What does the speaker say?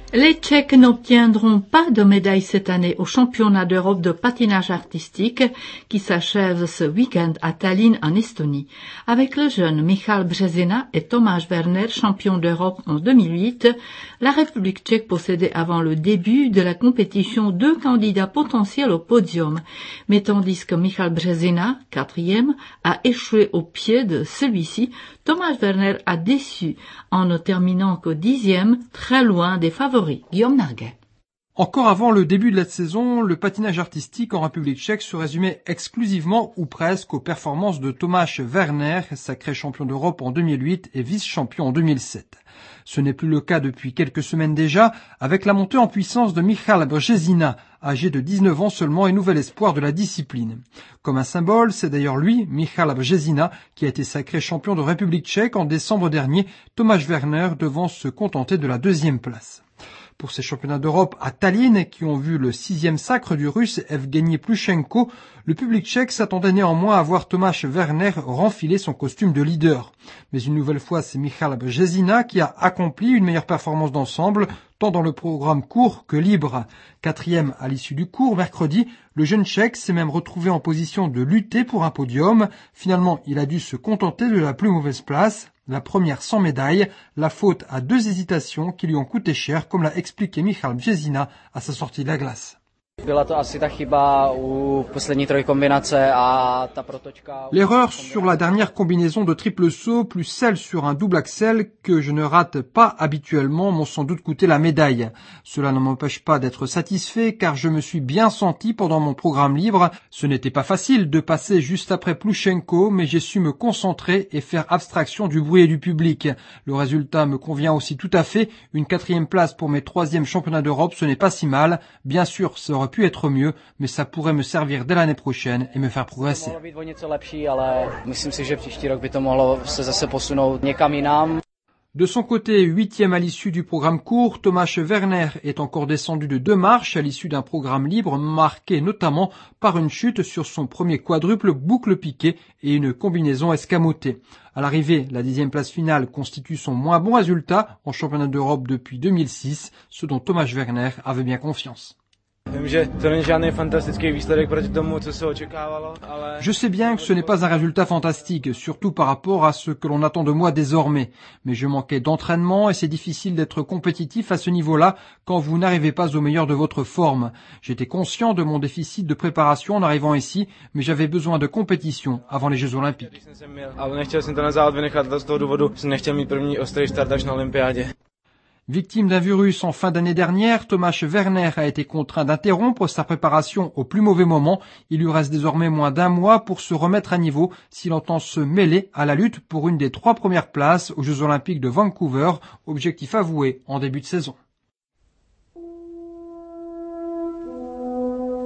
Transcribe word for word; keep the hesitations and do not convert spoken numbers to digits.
Les Tchèques n'obtiendront pas de médaille cette année au championnat d'Europe de patinage artistique qui s'achève ce week-end à Tallinn en Estonie. Avec le jeune Michal Březina et Tomáš Werner, champion d'Europe en deux mille huit, la République tchèque possédait avant le début de la compétition deux candidats potentiels au podium. Mais tandis que Michal Březina, quatrième, a échoué au pied de celui-ci, Tomáš Werner a déçu en ne terminant que dixième, très loin des favoris. Guillaume Narguet. Encore avant le début de la saison, le patinage artistique en République tchèque se résumait exclusivement ou presque aux performances de Tomáš Werner, sacré champion d'Europe en deux mille huit et vice-champion en deux mille sept. Ce n'est plus le cas depuis quelques semaines déjà, avec la montée en puissance de Michal Březina, âgé de dix-neuf ans seulement et nouvel espoir de la discipline. Comme un symbole, c'est d'ailleurs lui, Michal Březina, qui a été sacré champion de République tchèque en décembre dernier, Tomáš Werner devant se contenter de la deuxième place. Pour ces championnats d'Europe à Tallinn, qui ont vu le sixième sacre du Russe Evgeny Plushenko, le public tchèque s'attendait néanmoins à voir Tomáš Werner renfiler son costume de leader. Mais une nouvelle fois, c'est Michal Březina qui a accompli une meilleure performance d'ensemble, tant dans le programme court que libre. Quatrième à l'issue du cours, mercredi, le jeune tchèque s'est même retrouvé en position de lutter pour un podium. Finalement, il a dû se contenter de la plus mauvaise place, la première sans médaille, la faute à deux hésitations qui lui ont coûté cher, comme l'a expliqué Michal Březina à sa sortie de la glace. L'erreur sur la dernière combinaison de triple saut plus celle sur un double axel que je ne rate pas habituellement m'ont sans doute coûté la médaille. Cela ne m'empêche pas d'être satisfait car je me suis bien senti pendant mon programme libre. Ce n'était pas facile de passer juste après Plushenko, mais j'ai su me concentrer et faire abstraction du bruit et du public. Le résultat me convient aussi tout à fait. Une quatrième place pour mes troisièmes championnats d'Europe, ce n'est pas si mal. Bien sûr, ça aurait pu être mieux, mais ça pourrait me servir dès l'année prochaine et me faire progresser. De son côté, huitième à l'issue du programme court, Tomáš Werner est encore descendu de deux marches à l'issue d'un programme libre marqué notamment par une chute sur son premier quadruple boucle piqué et une combinaison escamotée. À l'arrivée, la dixième place finale constitue son moins bon résultat en championnat d'Europe depuis deux mille six, ce dont Tomáš Werner avait bien confiance. Je sais bien que ce n'est pas un résultat fantastique, surtout par rapport à ce que l'on attend de moi désormais. Mais je manquais d'entraînement et c'est difficile d'être compétitif à ce niveau-là quand vous n'arrivez pas au meilleur de votre forme. J'étais conscient de mon déficit de préparation en arrivant ici, mais j'avais besoin de compétition avant les Jeux Olympiques. Victime d'un virus en fin d'année dernière, Tomáš Werner a été contraint d'interrompre sa préparation au plus mauvais moment. Il lui reste désormais moins d'un mois pour se remettre à niveau s'il entend se mêler à la lutte pour une des trois premières places aux Jeux Olympiques de Vancouver, objectif avoué en début de saison.